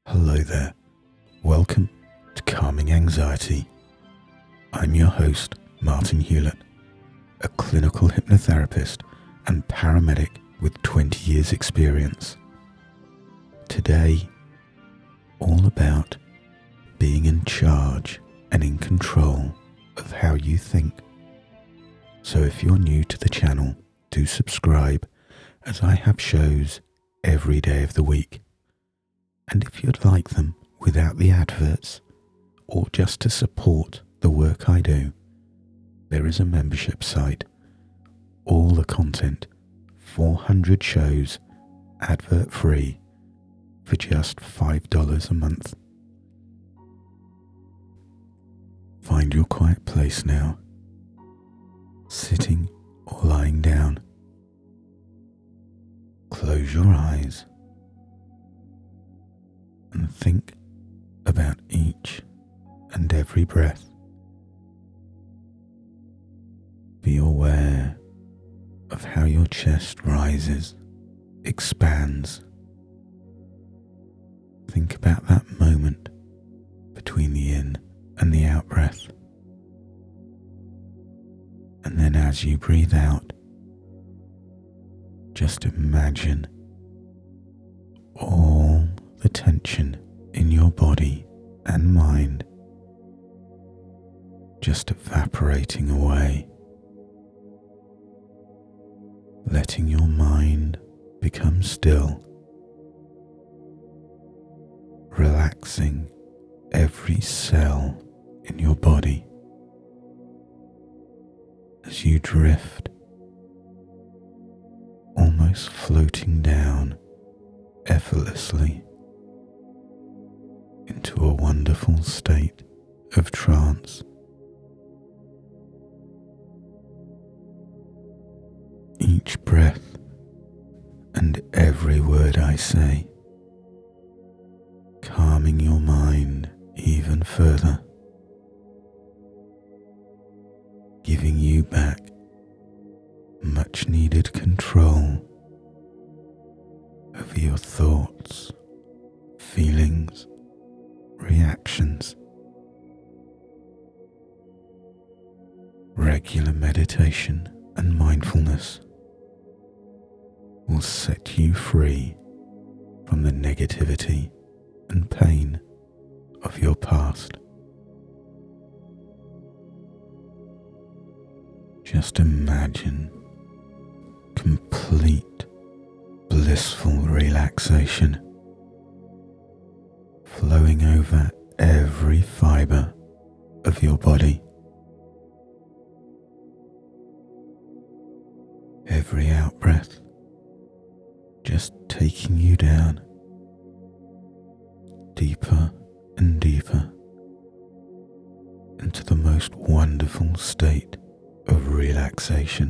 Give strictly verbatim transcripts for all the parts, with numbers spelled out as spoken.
Hello there. Welcome to Calming Anxiety. I'm your host, Martin Hewlett, a clinical hypnotherapist and paramedic with twenty years experience. Today, all about being in charge and in control of how you think. So if you're new to the channel, do subscribe, as I have shows every day of the week. And if you'd like them without the adverts, or just to support the work I do, there is a membership site. All the content, four hundred shows, advert free, for just five dollars a month. Find your quiet place now, sitting or lying down. Close your eyes and think about each and every breath. Be aware of how your chest rises, expands. Think about that moment between the in and the out breath. And then as you breathe out, just imagine all the tension in your body and mind just evaporating away, letting your mind become still, relaxing every cell in your body as you drift, almost floating down effortlessly into a wonderful state of trance. Each breath and every word I say, calming your mind even further, giving you back much needed control over your thoughts, feelings, reactions. Regular meditation and mindfulness will set you free from the negativity and pain of your past. Just imagine complete blissful relaxation flowing over every fiber of your body. Every out-breath just taking you down deeper and deeper into the most wonderful state of relaxation,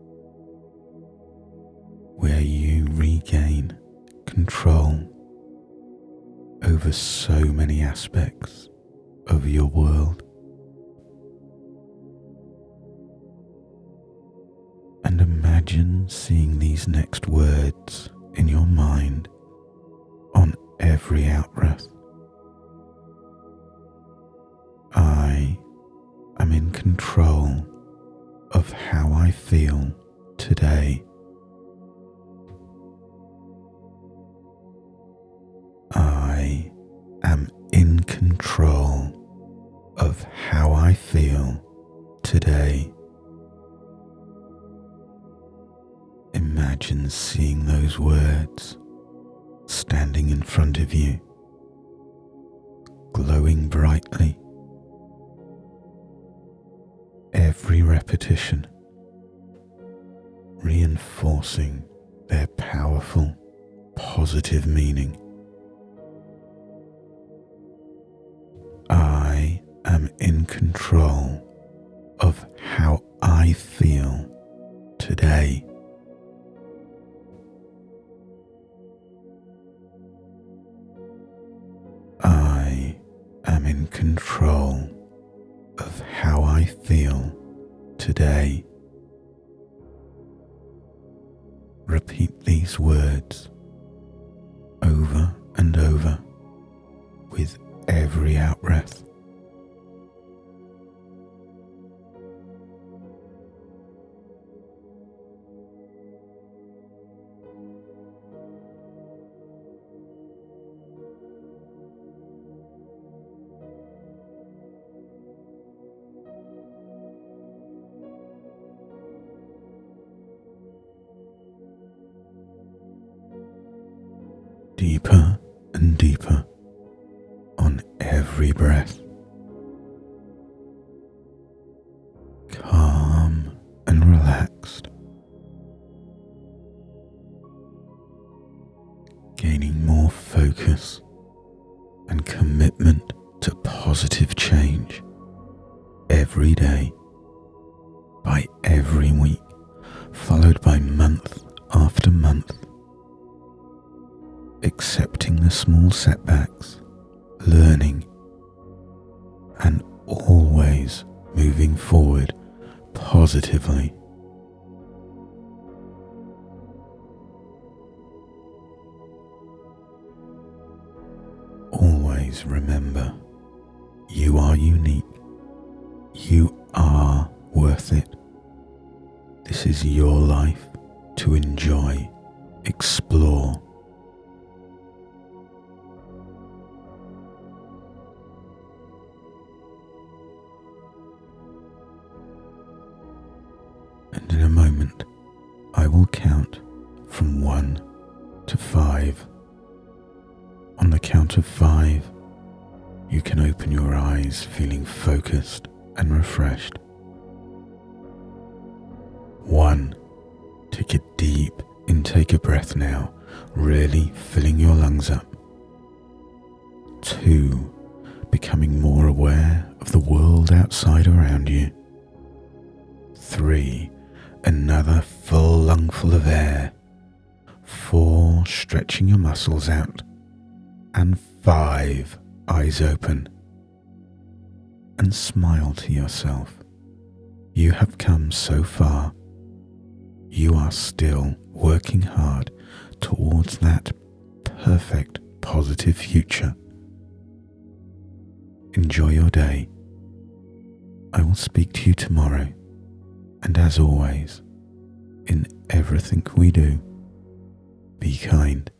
where you regain control over so many aspects of your world. And imagine seeing these next words in your mind on every out-breath. I am in control of how I feel today. I am in control of how I feel today. Imagine seeing those words standing in front of you, glowing brightly. Every repetition reinforcing their powerful, positive meaning. I am in control of how I feel today. I am in control of how I feel today. Repeat these words over and over every out-breath. Deeper and deeper on every breath. Calm and relaxed. Gaining more focus and commitment to positive change every day, by every week, followed by month after month. Accepting the small setbacks, learning, and always moving forward positively. Always remember, you are unique. You are worth it. This is your life to enjoy, explore. And in a moment, I will count from one to five. On the count of five, you can open your eyes feeling focused and refreshed. One, take a deep intake of breath now, really filling your lungs up. Two, becoming more aware of the world outside around you. Three, another full lungful of air. Four, stretching your muscles out. And five, eyes open. And smile to yourself. You have come so far. You are still working hard towards that perfect, positive future. Enjoy your day. I will speak to you tomorrow. And as always, in everything we do, be kind.